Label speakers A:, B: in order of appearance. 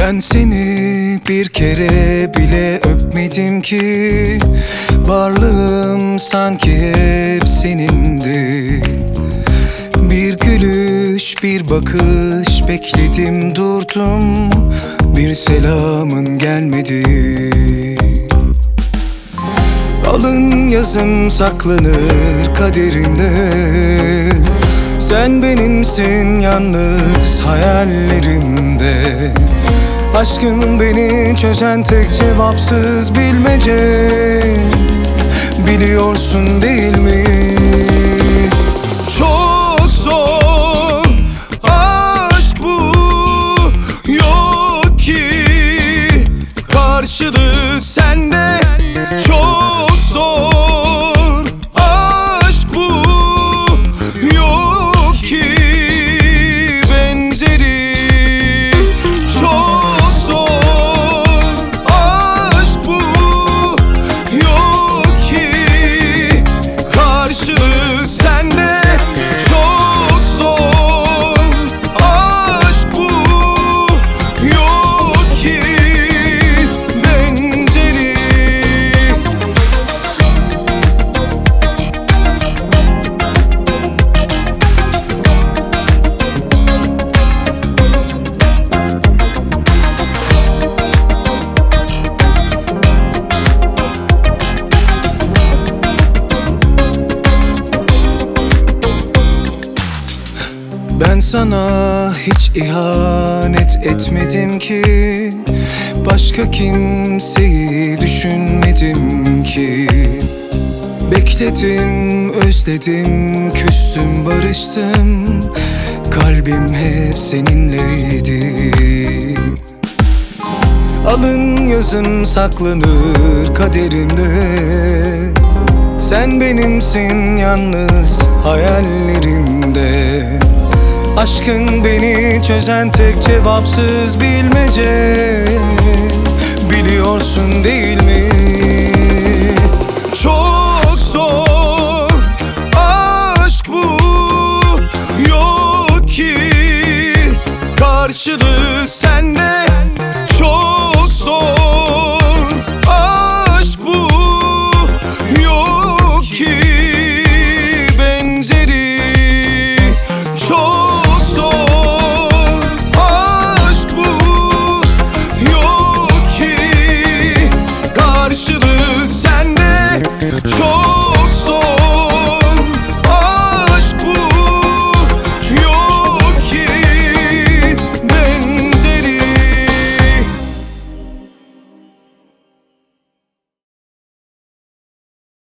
A: Ben seni bir kere bile öpmedim ki. Varlığım sanki hep senindi. Bir gülüş, bir bakış bekledim durdum. Bir selamın gelmedi. Alın yazım saklanır kaderimde. Sen benimsin yalnız hayallerimde. Aşkın beni çözen tek cevapsız bilmece. Biliyorsun değil mi? Çok zor aşk bu, yok ki karşılığı sende. Çok zor aşk bu, yok ki benzeri. Çok zor aşk bu, yok ki karşılığı sende. Çok zor aşk bu, yok ki benzeri. Ben sana hiç ihanet etmedim ki. Başka kimseyi düşünmedim ki. Bekledim, özledim, küstüm, barıştım. Kalbim hep seninleydi. Alın yazım saklanır kaderimde. Sen benimsin yalnız hayallerimde. Aşkın beni çözen tek cevapsız bilmece. Biliyorsun değil mi? Çok zor aşk bu, yok ki karşılığı